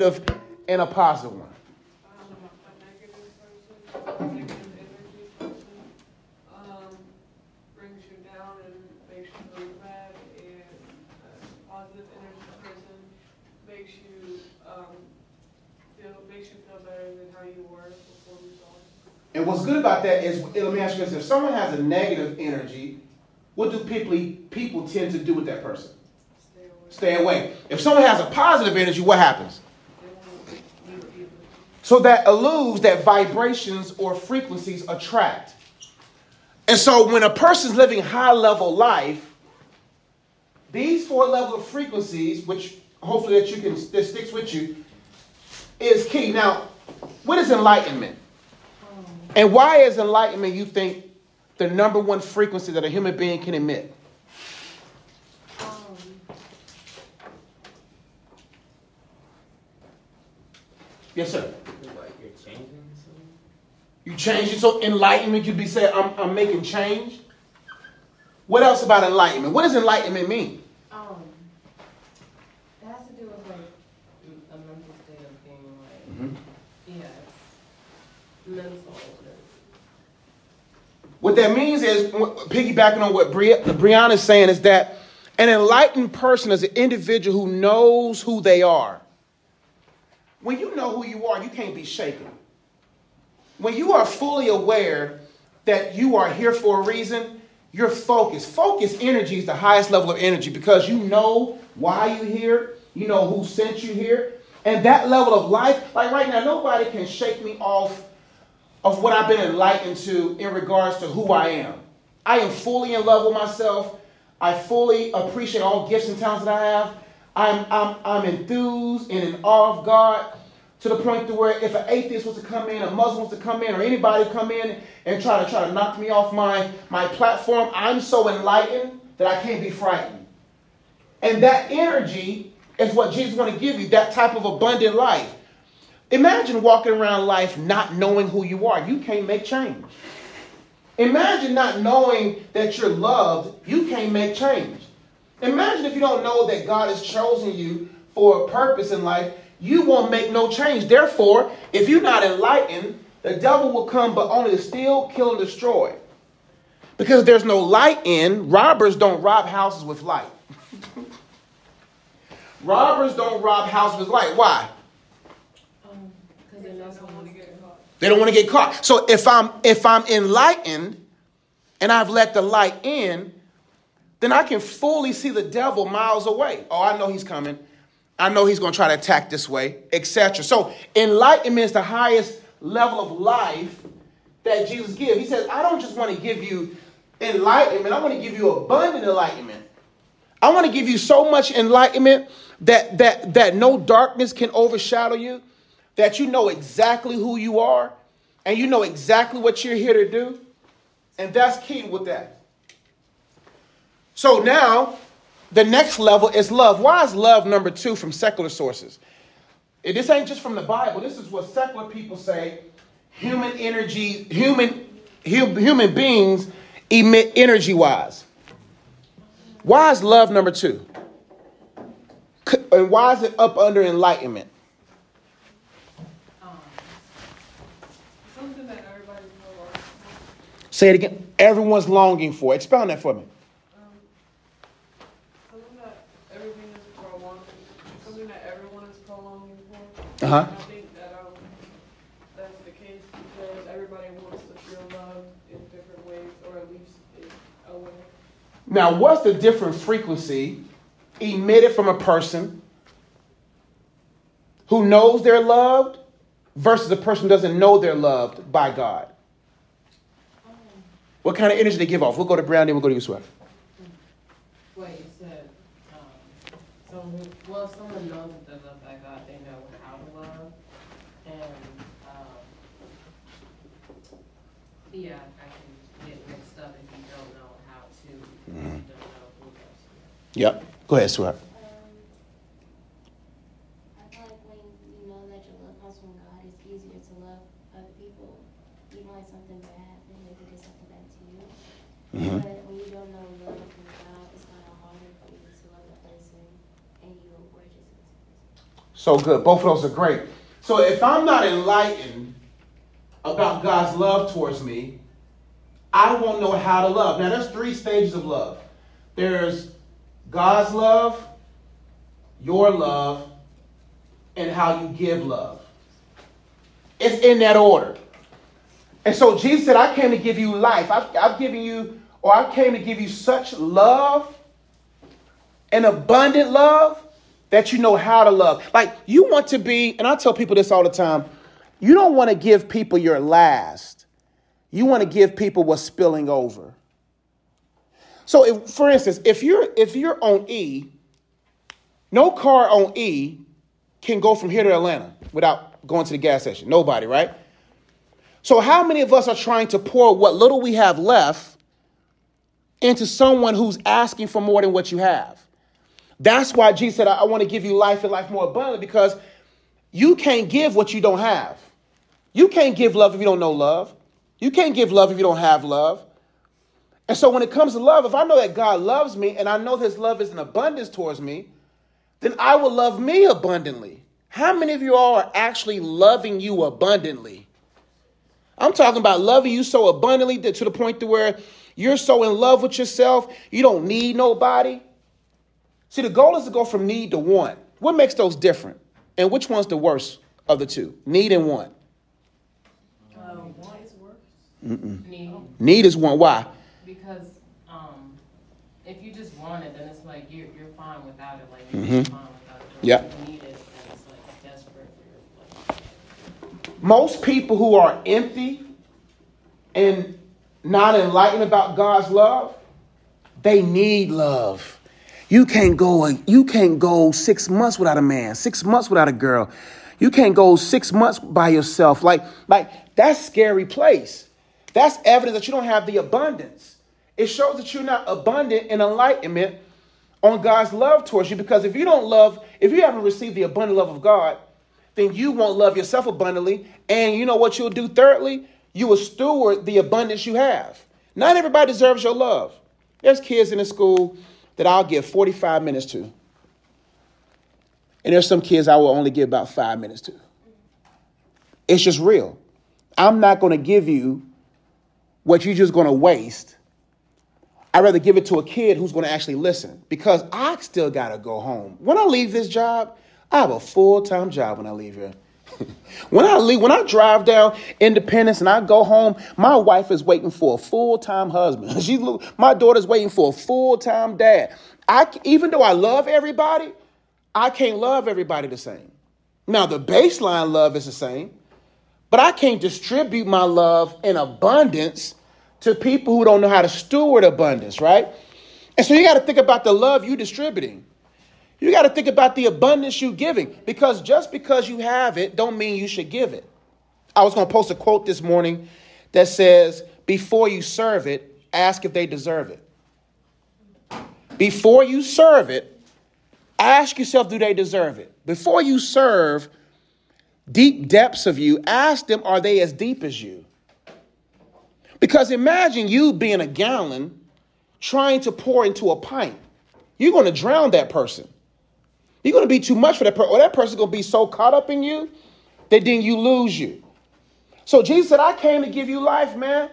and a positive one. A negative person, negative energy person, brings you down and makes you feel bad, and a positive energy person makes you feel better than how you were before you saw it. And what's good about that is, let me ask you this: if someone has a negative energy, what do people tend to do with that person? Stay away. If someone has a positive energy, what happens? So that alludes that vibrations or frequencies attract. And so when a person's living high level life, these 4 levels of frequencies, which hopefully that sticks with you, is key. Now, what is enlightenment? And why is enlightenment, you think, the number one frequency that a human being can emit? Yes, sir. Like you're changing something? You change it. So enlightenment, you'd be saying, I'm making change. What else about enlightenment? What does enlightenment mean? It has to do with like a mental state of being like, mental. What that means is, piggybacking on what Brianna is saying, is that an enlightened person is an individual who knows who they are. When you know who you are, you can't be shaken. When you are fully aware that you are here for a reason, you're focused. Focused energy is the highest level of energy because you know why you're here. You know who sent you here. And that level of life, like right now, nobody can shake me off of what I've been enlightened to in regards to who I am. I am fully in love with myself. I fully appreciate all gifts and talents that I have. I'm enthused and in awe of God to the point to where if an atheist was to come in, a Muslim was to come in, or anybody come in and try to knock me off my platform, I'm so enlightened that I can't be frightened. And that energy is what Jesus wants to give you, that type of abundant life. Imagine walking around life not knowing who you are. You can't make change. Imagine not knowing that you're loved. You can't make change. Imagine if you don't know that God has chosen you for a purpose in life, you won't make no change. Therefore, if you're not enlightened, the devil will come but only to steal, kill, and destroy. Because there's no light in, robbers don't rob houses with light. Robbers don't rob houses with light. Why? Because they don't want to get caught. They don't want to get caught. So if I'm enlightened and I've let the light in, then I can fully see the devil miles away. Oh, I know he's coming. I know he's going to try to attack this way, etc. So enlightenment is the highest level of life that Jesus gives. He says, I don't just want to give you enlightenment. I want to give you abundant enlightenment. I want to give you so much enlightenment that no darkness can overshadow you, that you know exactly who you are, and you know exactly what you're here to do. And that's key with that. So now, the next level is love. Why is love number 2 from secular sources? This ain't just from the Bible. This is what secular people say. Human energy, human beings emit energy-wise. Why is love number 2? And why is it up under enlightenment? Something that everybody's longing for. Say it again. Everyone's longing for. Expound that for me. Something that everything is prolonging. Something that everyone is prolonging for. Uh-huh. And I think that that's the case because everybody wants to feel love in different ways, or at least in a way. Now, what's the different frequency emitted from a person who knows they're loved versus a person who doesn't know they're loved by God? What kind of energy they give off? We'll go to Brown, then we'll go to you, Swift. Wait, you said, someone knows that they're loved by God, they know how to love. And, I can get mixed up if you don't know how to, if you don't know who loves you. Yep. Go ahead, Swift. I feel like when you know that your love comes from God, it's easier to love other people. Even when something bad happens, they could do something bad to you. Mm-hmm. But when you don't know love from God, it's kind of harder for you to love the person and you are just. So good. Both of those are great. So if I'm not enlightened about God's love towards me, I won't know how to love. Now, there's 3 stages of love. There's God's love, your love, and how you give love. It's in that order. And so Jesus said, I came to give you life. I came to give you such love, an abundant love, that you know how to love. Like, you want to be, and I tell people this all the time, you don't want to give people your last. You want to give people what's spilling over. So, for instance, if you're on E, no car on E can go from here to Atlanta without going to the gas station. Nobody, right? So how many of us are trying to pour what little we have left into someone who's asking for more than what you have? That's why Jesus said, I want to give you life and life more abundantly, because you can't give what you don't have. You can't give love if you don't know love. You can't give love if you don't have love. And so when it comes to love, if I know that God loves me and I know his love is in abundance towards me, then I will love me abundantly. How many of you all are actually loving you abundantly? I'm talking about loving you so abundantly that to the point to where you're so in love with yourself, you don't need nobody. See, the goal is to go from need to want. What makes those different? And which one's the worst of the two? Need and want. Want is worse. Need is want. Why? Because if you just want it, then it's like you're fine without it. Like you're fine without it. But Yeah. if you need it, then it's like desperate for your life. Most people who are empty and not enlightened about God's love, they need love. You can't go 6 months without a man, 6 months without a girl. You can't go 6 months by yourself. Like that's a scary place. That's evidence that you don't have the abundance. It shows that you're not abundant in enlightenment on God's love towards you, because if you haven't received the abundant love of God, then you won't love yourself abundantly. And you know what you'll do thirdly? You will steward the abundance you have. Not everybody deserves your love. There's kids in the school that I'll give 45 minutes to. And there's some kids I will only give about 5 minutes to. It's just real. I'm not going to give you what you're just going to waste. I'd rather give it to a kid who's going to actually listen, because I still got to go home. When I leave this job, I have a full-time job when I leave here. When I drive down Independence and I go home, my wife is waiting for a full-time husband. My daughter's waiting for a full-time dad. Even though I love everybody, I can't love everybody the same. Now, the baseline love is the same, but I can't distribute my love in abundance to people who don't know how to steward abundance, right? And so you got to think about the love you're distributing. You got to think about the abundance you're giving, because just because you have it don't mean you should give it. I was going to post a quote this morning that says, before you serve it, ask if they deserve it. Before you serve it, ask yourself, do they deserve it? Before you serve deep depths of you, ask them, are they as deep as you? Because imagine you being a gallon trying to pour into a pint. You're going to drown that person. You're going to be too much for that person, or that person's going to be so caught up in you that then you lose you. So Jesus said, I came to give you life, man.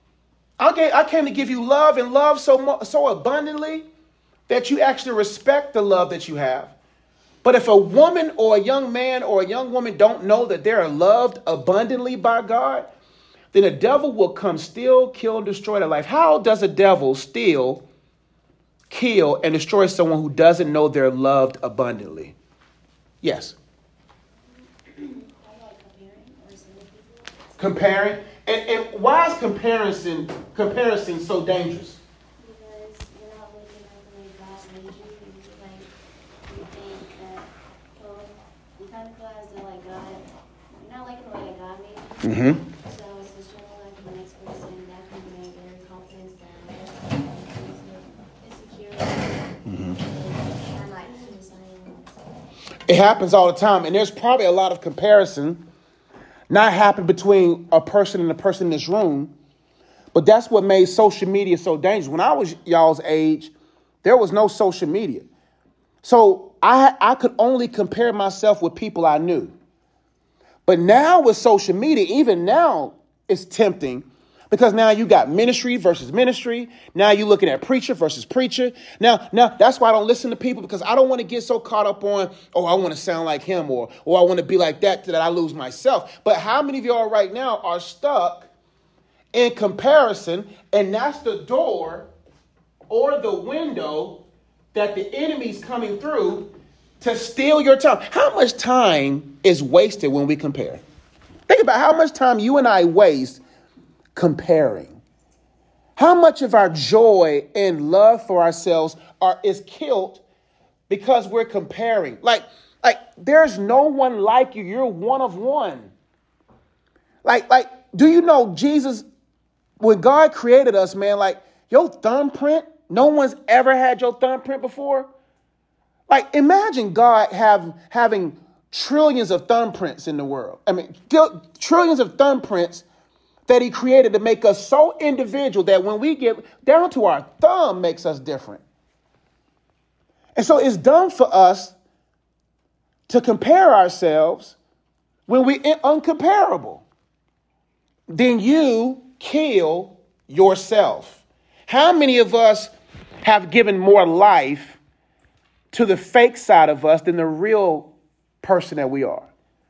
I came to give you love, and love so abundantly that you actually respect the love that you have. But if a woman or a young man or a young woman don't know that they're loved abundantly by God, then the devil will come steal, kill, and destroy their life. How does a devil steal, kill, and destroy someone who doesn't know they're loved abundantly? Yes. Comparing. And why is comparison so dangerous? Because you're not looking at the way God made you. You think that, you kind of feel as though God, you're not liking the way that God made you. Mm-hmm. So it's just trying to like the next person that can make their confidence down, insecurity, and like suicide. It happens all the time. And there's probably a lot of comparison not happen between a person and a person in this room. But that's what made social media so dangerous. When I was y'all's age, there was no social media. So I could only compare myself with people I knew. But now with social media, even now it's tempting because now you got ministry versus ministry. Now you're looking at preacher versus preacher. Now that's why I don't listen to people, because I don't want to get so caught up on, oh, I want to sound like him or I want to be like that I lose myself. But how many of y'all right now are stuck in comparison, and that's the door or the window that the enemy's coming through to steal your time? How much time is wasted when we compare? Think about how much time you and I waste comparing. How much of our joy and love for ourselves is killed because we're comparing. Like there's no one like you. You're one of one. Like, do you know Jesus, when God created us, man, like your thumbprint, no one's ever had your thumbprint before. Like, imagine God having trillions of thumbprints in the world. I mean, trillions of thumbprints that he created to make us so individual that when we get down to our thumb makes us different. And so it's dumb for us to compare ourselves when we're uncomparable. Then you kill yourself. How many of us have given more life to the fake side of us than the real person that we are?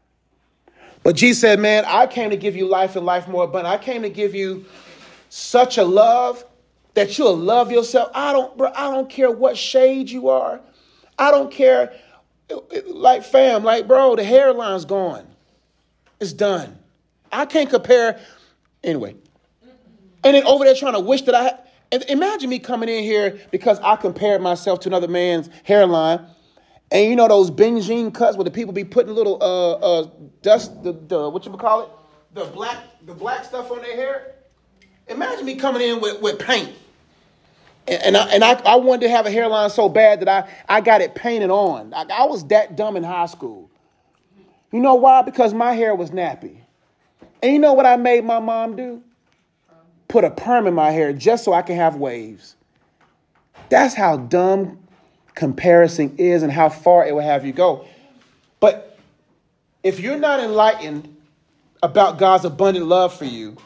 But Jesus said, man, I came to give you life and life more abundant. I came to give you such a love that you'll love yourself. I don't care what shade you are. I don't care. Like, fam, like, bro, the hairline's gone. It's done. I can't compare. Anyway. And then over there trying to wish that I had. And imagine me coming in here because I compared myself to another man's hairline. And you know those Benjine cuts where the people be putting little dust, the what you call it? The black stuff on their hair. Imagine me coming in with paint. And I wanted to have a hairline so bad that I got it painted on. I was that dumb in high school. You know why? Because my hair was nappy. And you know what I made my mom do? Put a perm in my hair just so I can have waves. That's how dumb comparison is and how far it will have you go. But if you're not enlightened about God's abundant love for you,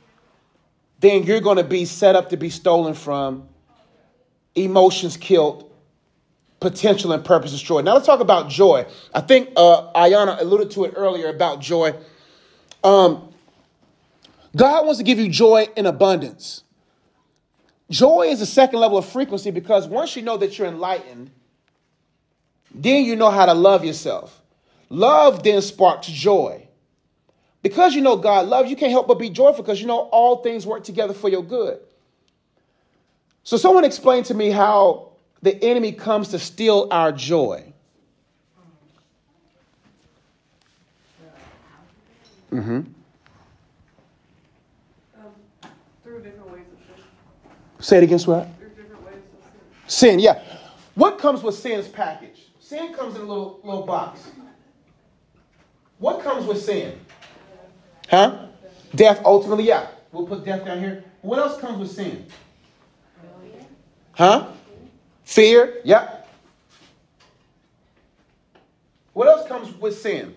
then you're going to be set up to be stolen from, emotions killed, potential and purpose destroyed. Now let's talk about joy. I think Ayana alluded to it earlier about joy. God wants to give you joy in abundance. Joy is the second level of frequency because once you know that you're enlightened, then you know how to love yourself. Love then sparks joy. Because you know God loves you, can't help but be joyful because you know all things work together for your good. So someone explain to me how the enemy comes to steal our joy. Mm-hmm. Through different ways of sin. Say it again, sweetheart. Through different ways of Sin, sin. yeah. What comes with sin's package? Sin comes in a little box. What comes with sin? Huh? Death, ultimately, yeah. We'll put death down here. What else comes with sin? Huh? Fear, yeah. What else comes with sin?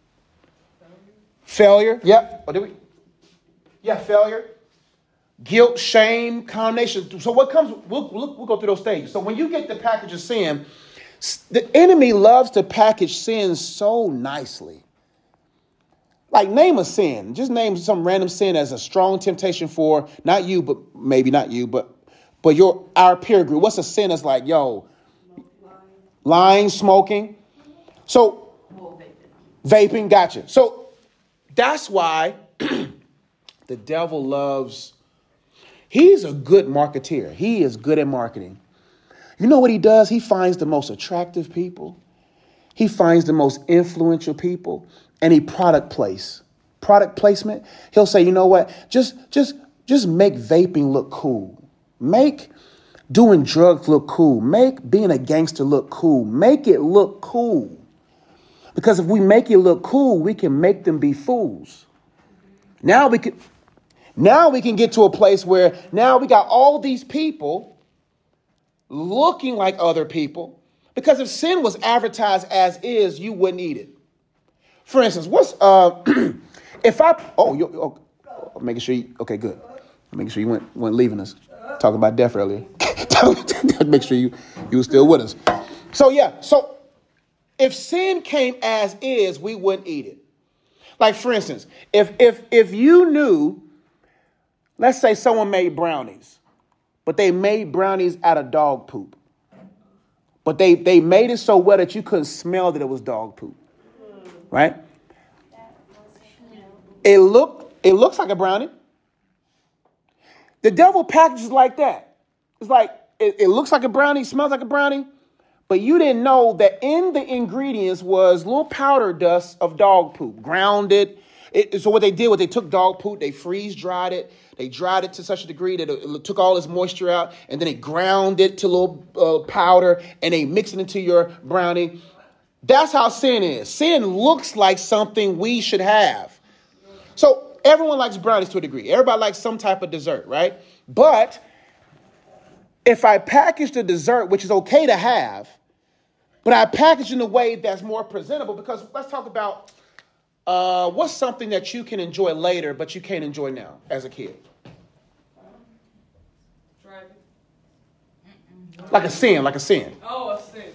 Failure, yeah. Or did we? Yeah, failure. Guilt, shame, condemnation. So what comes, we'll go through those stages. So when you get the package of sin, the enemy loves to package sin so nicely. Like, name a sin. Just name some random sin as a strong temptation for, not you, but maybe not you, but our peer group. What's a sin that's like, yo, lying, smoking? So, vaping, gotcha. So that's why the devil loves. He's a good marketeer. He is good at marketing. You know what he does? He finds the most attractive people. He finds the most influential people, and he product placement. He'll say, you know what? Just make vaping look cool. Make doing drugs look cool. Make being a gangster look cool. Make it look cool. Because if we make it look cool, we can make them be fools. Now we can get to a place where now we got all these people looking like other people, Because if sin was advertised as is, you wouldn't eat it. For instance, if I, making sure you, okay, good. Making sure you weren't leaving us. Talking about death earlier. Make sure you were still with us. So if sin came as is, we wouldn't eat it. Like, for instance, if you knew, let's say someone made brownies, but they made brownies out of dog poop. But they made it so well that you couldn't smell that it was dog poop. Right? It looks like a brownie. The devil packages like that. It's like, it looks like a brownie, smells like a brownie, but you didn't know that in the ingredients was little powder dust of dog poop, grounded. So what they did was they took dog poop, they freeze-dried it. They dried it to such a degree that it took all its moisture out, and then they ground it to little powder, and they mix it into your brownie. That's how sin is. Sin looks like something we should have. So everyone likes brownies to a degree. Everybody likes some type of dessert, right? But if I package the dessert, which is okay to have, but I package in a way that's more presentable, because let's talk about what's something that you can enjoy later, but you can't enjoy now as a kid. Driving. Like a sin. Oh, a sin.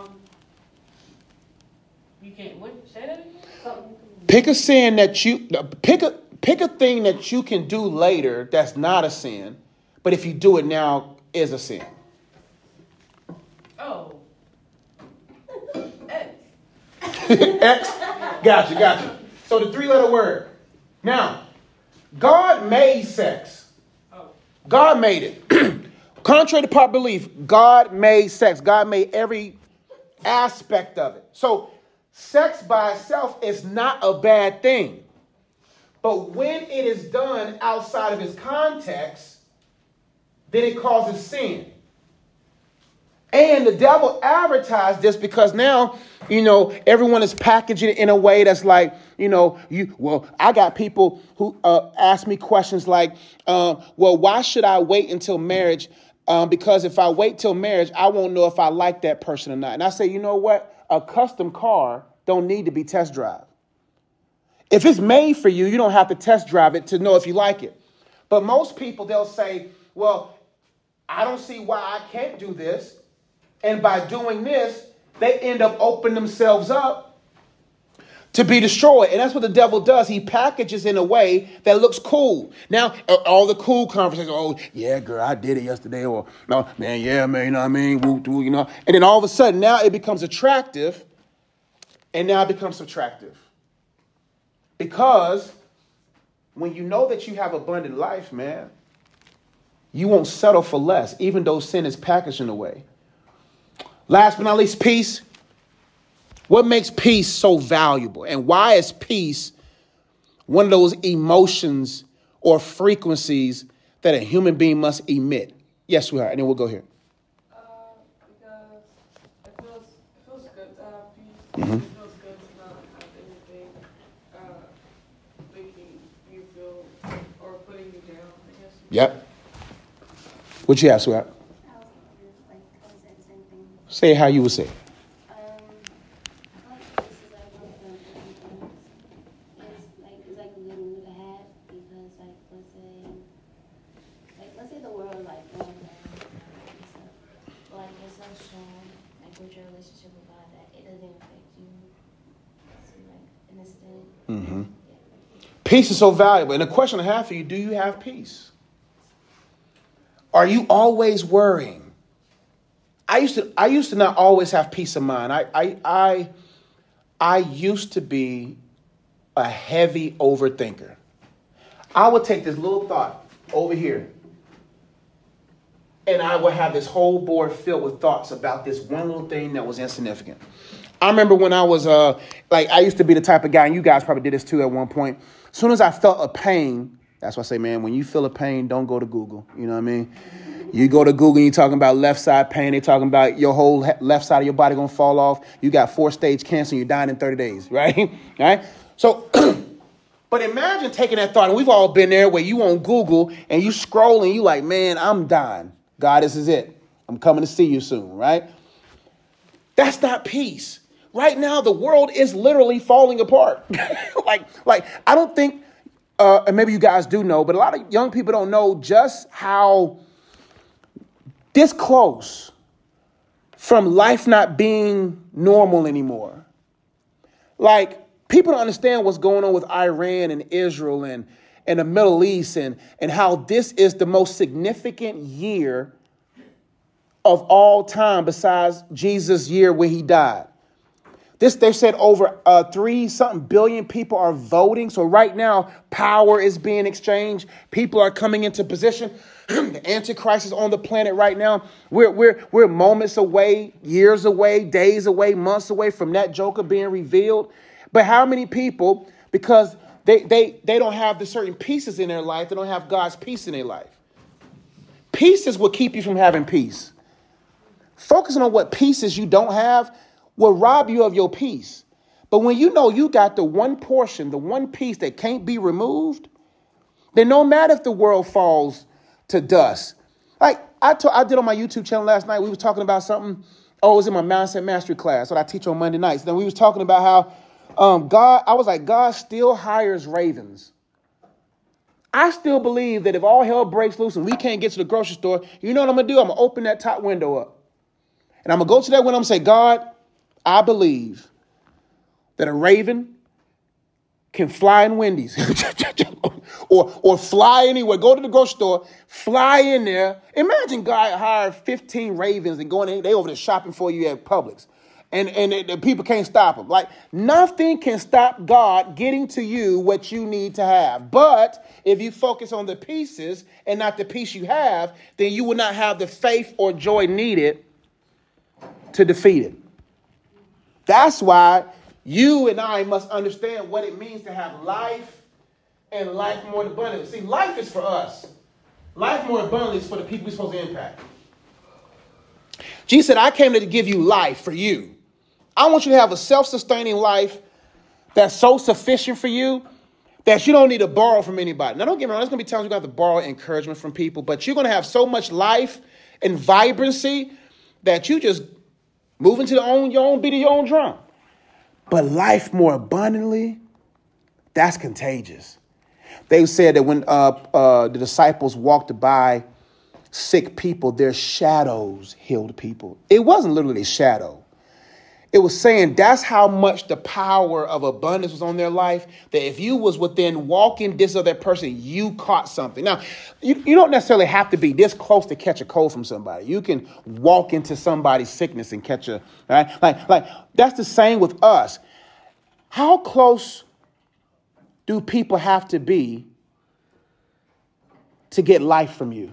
You can't, what, say that again? Something. Pick a sin that you, pick a thing that you can do later that's not a sin, but if you do it now, is a sin. Oh. X. X? Gotcha. So the 3-letter word. Now, God made sex. God made it. Contrary to popular belief, God made sex. God made every aspect of it. So sex by itself is not a bad thing. But when it is done outside of its context, then it causes sin. And the devil advertised this because now, everyone is packaging it in a way that's like, I got people who ask me questions like, why should I wait until marriage? Because if I wait till marriage, I won't know if I like that person or not. And I say, you know what? A custom car don't need to be test drive. If it's made for you, you don't have to test drive it to know if you like it. But most people, they'll say, well, I don't see why I can't do this. And by doing this, they end up opening themselves up to be destroyed. And that's what the devil does. He packages in a way that looks cool. Now, all the cool conversations, oh, yeah, girl, I did it yesterday. Or, no, man, yeah, man, you know what I mean? Woo, And then all of a sudden, now it becomes attractive. And now it becomes subtractive. Because when you know that you have abundant life, man, you won't settle for less, even though sin is packaged in a way. Last but not least, peace. What makes peace so valuable? And why is peace one of those emotions or frequencies that a human being must emit? Yes, sweetheart, and then we'll go here. Because it feels good to have peace. Mm-hmm. It feels good to not have anything making you feel or putting you down, I guess. Yep. What you have, sweetheart? Say it how you would say it. It's like a good mood to have because, let's say the world going down, like you're so strong, with your relationship with God that it doesn't affect you. So, in a state. Mm-hmm. Yeah. Peace is so valuable. And the question I have for you: do you have peace? Are you always worrying? I used to not always have peace of mind. I used to be a heavy overthinker. I would take this little thought over here, and I would have this whole board filled with thoughts about this one little thing that was insignificant. I remember when I was I used to be the type of guy, and you guys probably did this too at one point. As soon as I felt a pain, that's why I say, man, when you feel a pain, don't go to Google. You know what I mean? You go to Google, you're talking about left side pain. They're talking about your whole left side of your body going to fall off. You got 4-stage cancer and you're dying in 30 days, right? All right? So, but imagine taking that thought, and we've all been there where you on Google and you scrolling, you like, man, I'm dying. God, this is it. I'm coming to see you soon, right? That's not peace. Right now, the world is literally falling apart. like I don't think, and maybe you guys do know, but a lot of young people don't know just how this close from life not being normal anymore. Like, people don't understand what's going on with Iran and Israel and the Middle East and how this is the most significant year of all time besides Jesus' year when he died. They said over 3-something billion people are voting. So right now, power is being exchanged. People are coming into position. The Antichrist is on the planet right now. We're moments away, years away, days away, months away from that Joker being revealed. But how many people, because they don't have the certain pieces in their life, they don't have God's peace in their life. Peace is what keep you from having peace. Focusing on what pieces you don't have will rob you of your peace. But when you know you got the one portion, the one piece that can't be removed, then no matter if the world falls to dust. Like I did on my YouTube channel last night, we were talking about something. Oh, it was in my Mindset Mastery class that I teach on Monday nights. Then we was talking about how God still hires ravens. I still believe that if all hell breaks loose and we can't get to the grocery store, you know what I'm going to do? I'm going to open that top window up. And I'm going to go to that window and say, God, I believe that a raven can fly in Wendy's or fly anywhere. Go to the grocery store, fly in there. Imagine God hired 15 ravens and going in, they over there shopping for you at Publix. And the people can't stop them. Like, nothing can stop God getting to you what you need to have. But if you focus on the pieces and not the piece you have, then you will not have the faith or joy needed to defeat it. That's why you and I must understand what it means to have life and life more abundantly. See, life is for us. Life more abundantly is for the people we're supposed to impact. Jesus said, I came to give you life for you. I want you to have a self-sustaining life that's so sufficient for you that you don't need to borrow from anybody. Now, don't get me wrong. There's going to be times you're going to have to borrow encouragement from people, but you're going to have so much life and vibrancy that you just move into your own beat of your own drum. But life more abundantly, that's contagious. They said that when the disciples walked by sick people, their shadows healed people. It wasn't literally a shadow. It was saying that's how much the power of abundance was on their life, that if you was within walking distance of that person, you caught something. Now, you don't necessarily have to be this close to catch a cold from somebody. You can walk into somebody's sickness and catch a, right? Like that's the same with us. How close do people have to be to get life from you?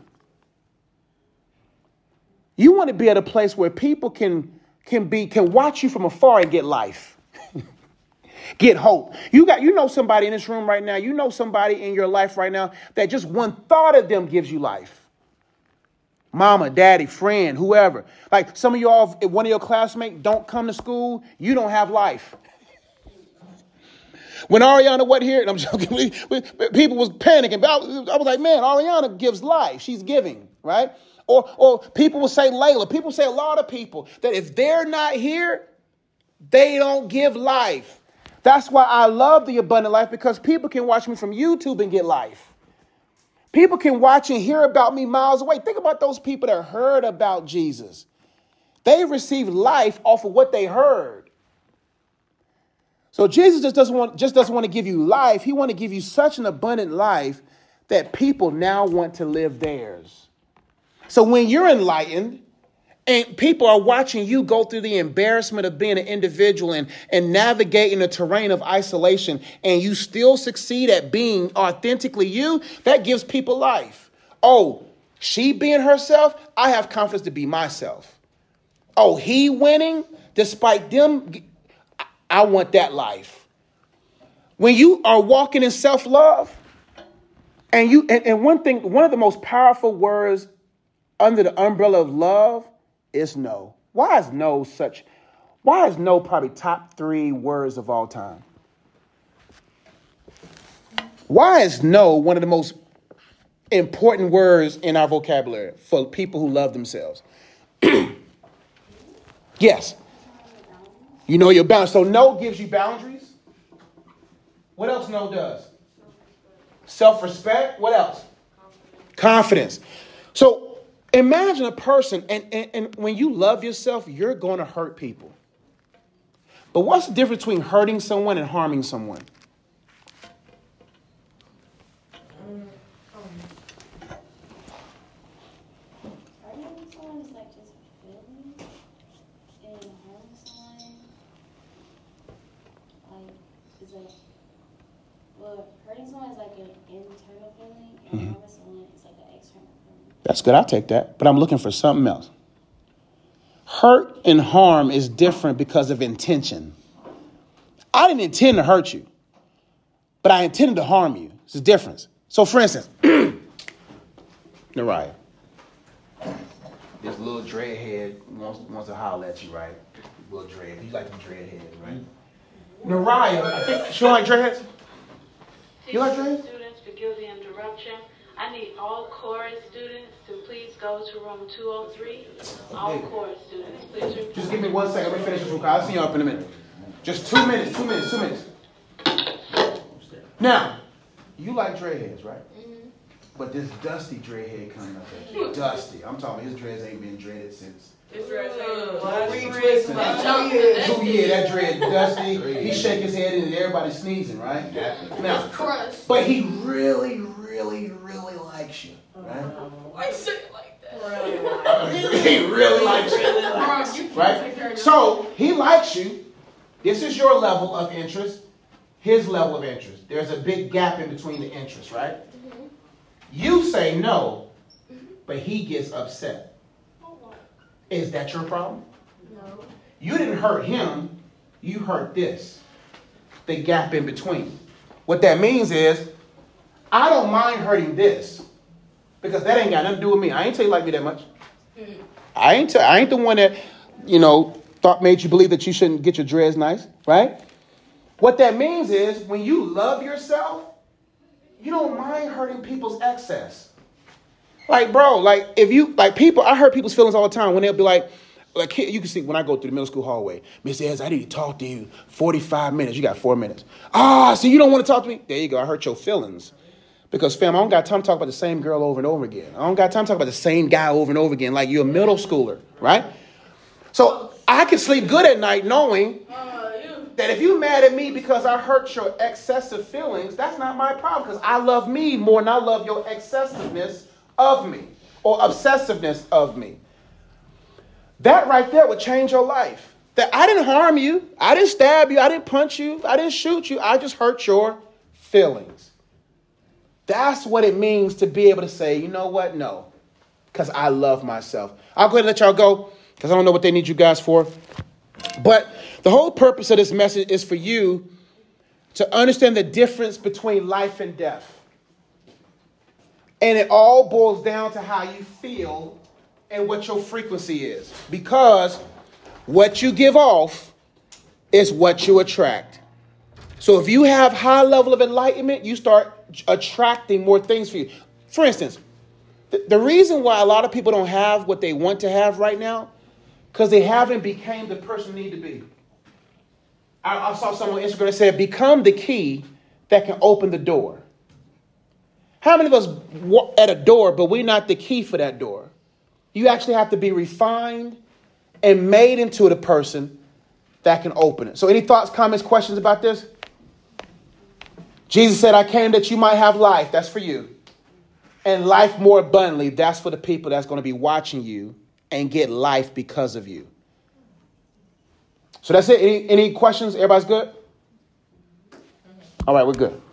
You want to be at a place where people can watch you from afar and get life, get hope. You know somebody in this room right now. You know somebody in your life right now that just one thought of them gives you life. Mama, daddy, friend, whoever. Like some of y'all, if one of your classmates don't come to school, you don't have life. When Ariana wasn't here, and I'm joking, people was panicking. But I was like, man, Ariana gives life. She's giving, right? Or people will say Layla. People say a lot of people that if they're not here, they don't give life. That's why I love the abundant life, because people can watch me from YouTube and get life. People can watch and hear about me miles away. Think about those people that heard about Jesus. They received life off of what they heard. So Jesus just doesn't want to give you life. He wants to give you such an abundant life that people now want to live theirs. So when you're enlightened and people are watching you go through the embarrassment of being an individual and navigating the terrain of isolation, and you still succeed at being authentically you, that gives people life. Oh, she being herself, I have confidence to be myself. Oh, he winning despite them, I want that life. When you are walking in self-love, and one of the most powerful words under the umbrella of love is no. Why is no probably top 3 words of all time? Why is no one of the most important words in our vocabulary for people who love themselves? Yes. You know your boundaries. So no gives you boundaries. What else no does? Self-respect. What else? Confidence. So imagine a person, and when you love yourself, you're going to hurt people. But what's the difference between hurting someone and harming someone? Hurting someone is like just feelings, and harming someone, like, is like, well, hurting someone is like an internal feeling, and harming someone is like an external feeling. That's good. I'll take that. But I'm looking for something else. Hurt and harm is different because of intention. I didn't intend to hurt you, but I intended to harm you. It's a difference. So, for instance, Nariah, this little dreadhead wants to holler at you, right? Little dread. You like the dreadhead, right? Nariah, I think she don't like dreadheads. You like dreadheads? Students, forgive the interruption. I need all chorus students to please go to room 203. All chorus students, please report. Just give me 1 second. Let me finish this real quick. I'll see you up in a minute. Just 2 minutes, 2 minutes, 2 minutes. Now, you like dreadheads, right? Mm-hmm. But this dusty dreadhead coming up at you. Dusty. I'm talking his dreads ain't been dreaded since. His dreads ain't That dread dusty. He shake his head and everybody's sneezing, right? Now, but he really, really, really likes you, right? Why you say it like that? He really likes you, right? So he likes you. This is your level of interest, his level of interest. There's a big gap in between the interests, right? Mm-hmm. You say no, but he gets upset. Is that your problem? No. You didn't hurt him. You hurt this. The gap in between. What that means is, I don't mind hurting this because that ain't got nothing to do with me. I ain't tell you like me that much. I ain't the one that, made you believe that you shouldn't get your dreads nice, right? What that means is when you love yourself, you don't mind hurting people's excess. Like, bro, people, I hurt people's feelings all the time when they'll be like, you can see when I go through the middle school hallway, Miss Ayers, I need to talk to you 45 minutes. You got 4 minutes. So you don't want to talk to me? There you go. I hurt your feelings. Because, fam, I don't got time to talk about the same girl over and over again. I don't got time to talk about the same guy over and over again like you're a middle schooler, right? So I can sleep good at night knowing that if you're mad at me because I hurt your excessive feelings, that's not my problem because I love me more than I love your excessiveness of me or obsessiveness of me. That right there would change your life. That I didn't harm you. I didn't stab you. I didn't punch you. I didn't shoot you. I just hurt your feelings. That's what it means to be able to say, you know what? No, because I love myself. I'll go ahead and let y'all go because I don't know what they need you guys for. But the whole purpose of this message is for you to understand the difference between life and death. And it all boils down to how you feel and what your frequency is. Because what you give off is what you attract. So if you have high level of enlightenment, you start attracting more things for you. For instance, the reason why a lot of people don't have what they want to have right now, because they haven't became the person they need to be. I saw someone on Instagram that said, become the key that can open the door. How many of us walk at a door, but we're not the key for that door? You actually have to be refined and made into the person that can open it. So any thoughts, comments, questions about this? Jesus said, I came that you might have life. That's for you. And life more abundantly. That's for the people that's going to be watching you and get life because of you. So that's it. Any questions? Everybody's good? All right, we're good.